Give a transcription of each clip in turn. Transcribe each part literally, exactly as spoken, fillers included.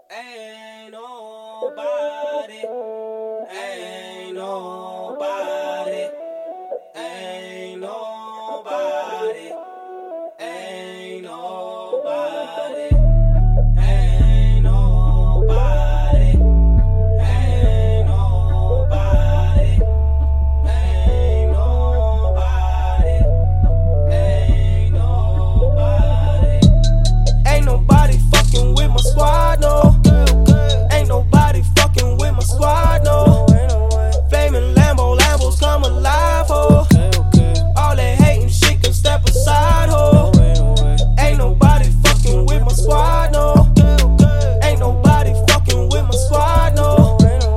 Ain't nobody, ain't nobody, ain't nobody, ain't nobody, ain't nobody, ain't nobody, ain't nobody, ain't nobody, ain't nobody fucking with my squad, no. Ain't nobody fucking with my squad, no. Flaming Lambo, Lambos come alive, ho. All that hating shit can step aside, ho. Ain't nobody fucking with my squad, no. Ain't nobody fucking with my squad, no.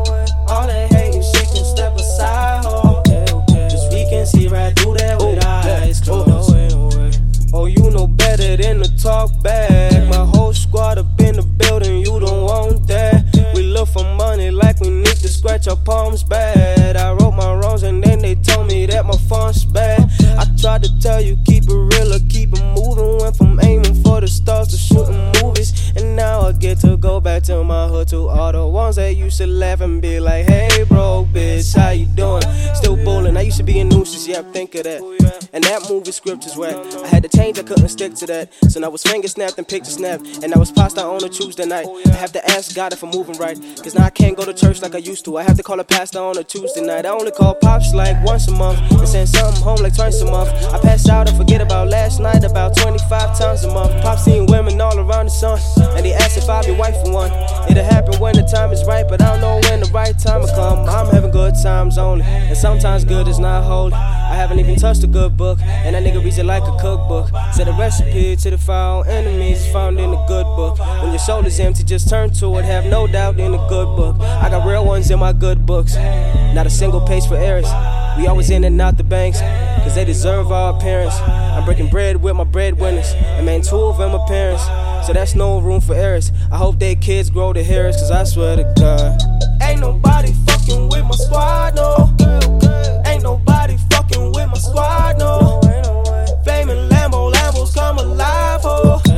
All that hating shit can step aside, ho. Cause we can see right through that with our eyes closed. Oh, you know better than to talk back. My whole squad up in the building, you don't want that. We look for money like we need to scratch our palms bad. I wrote my wrongs and then they told me that my phone's bad. I tried to tell you keep it real or keep it moving. Went from aiming for the stars to shooting movies. And now I get to go back to my hood, to all the ones that used to laugh and be like, hey bro, bitch, how you doing? Still bowling, I used to be a nuisance, yeah, think of that. And that movie script is whack. I had to change, I couldn't stick to that. So now I was finger snapped and picture snapped. And I was passed out on a Tuesday night. I have to ask God if I'm moving right, cause now I can't go to church like I used to. I have to call a pastor on a Tuesday night. I only call pops like once a month and send something home like twice a month. I pass out and forget about last night about twenty-five times a month. Pops seen women all around the sun, and they asked if I'd be wife for one. It'll happen when the time is right, but I don't know when the right time will come. I'm having good times only, and sometimes good is not holy. I haven't even touched a good book, and that nigga reads it like a cookbook. Said the recipe to the foul enemies is found in the good book. When your soul is empty, just turn to it, have no doubt in the good book. I got real ones in my good books, not a single page for errors. We always in and out the banks, cause they deserve our appearance. I'm breaking bread with my breadwinners, and man, two of them are parents, so that's no room for errors. I hope their kids grow to hear us, cause I swear to God, ain't nobody fucking with my squad, no. Ain't nobody fucking with my squad, no. Flaming Lambo, Lambos come alive, ho.